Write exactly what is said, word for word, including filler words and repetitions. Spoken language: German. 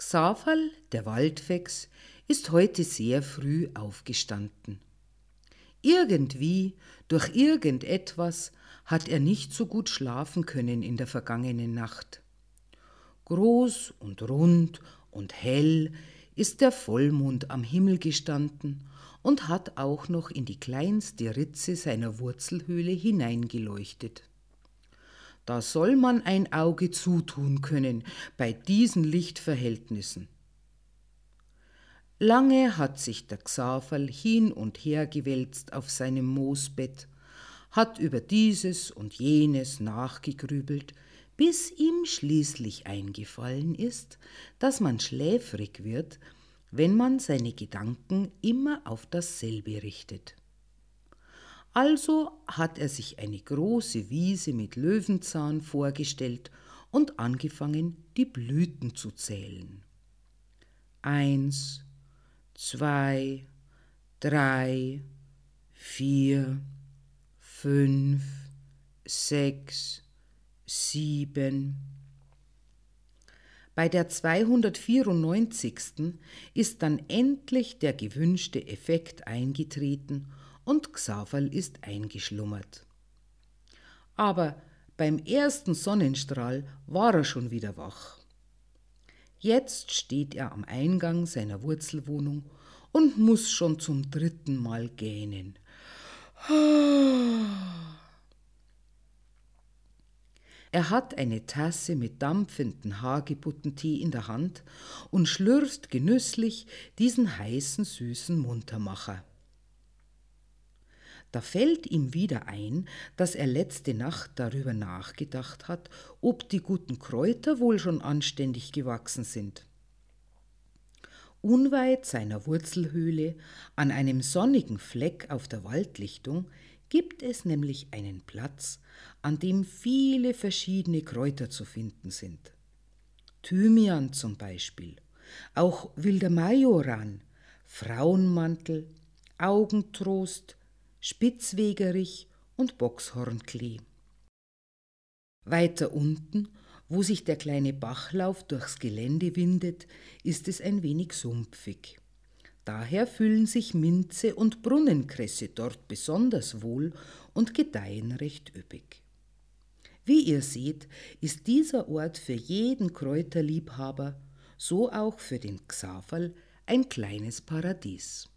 Xaverl, der Waldfex, ist heute sehr früh aufgestanden. Irgendwie, durch irgendetwas, hat er nicht so gut schlafen können in der vergangenen Nacht. Groß und rund und hell ist der Vollmond am Himmel gestanden und hat auch noch in die kleinste Ritze seiner Wurzelhöhle hineingeleuchtet. Da soll man ein Auge zutun können bei diesen Lichtverhältnissen. Lange hat sich der Xaverl hin und her gewälzt auf seinem Moosbett, hat über dieses und jenes nachgegrübelt, bis ihm schließlich eingefallen ist, dass man schläfrig wird, wenn man seine Gedanken immer auf dasselbe richtet. Also hat er sich eine große Wiese mit Löwenzahn vorgestellt und angefangen, die Blüten zu zählen. Eins, zwei, drei, vier, fünf, sechs, sieben. Bei der zweihundertvierundneunzigsten ist dann endlich der gewünschte Effekt eingetreten und Xaverl ist eingeschlummert. Aber beim ersten Sonnenstrahl war er schon wieder wach. Jetzt steht er am Eingang seiner Wurzelwohnung und muss schon zum dritten Mal gähnen. Er hat eine Tasse mit dampfendem Hagebuttentee in der Hand und schlürft genüsslich diesen heißen, süßen Muntermacher. Da fällt ihm wieder ein, dass er letzte Nacht darüber nachgedacht hat, ob die guten Kräuter wohl schon anständig gewachsen sind. Unweit seiner Wurzelhöhle, an einem sonnigen Fleck auf der Waldlichtung, gibt es nämlich einen Platz, an dem viele verschiedene Kräuter zu finden sind. Thymian zum Beispiel, auch wilder Majoran, Frauenmantel, Augentrost, Spitzwegerich und Bockshornklee. Weiter unten, wo sich der kleine Bachlauf durchs Gelände windet, ist es ein wenig sumpfig. Daher fühlen sich Minze und Brunnenkresse dort besonders wohl und gedeihen recht üppig. Wie ihr seht, ist dieser Ort für jeden Kräuterliebhaber, so auch für den Xaverl, ein kleines Paradies.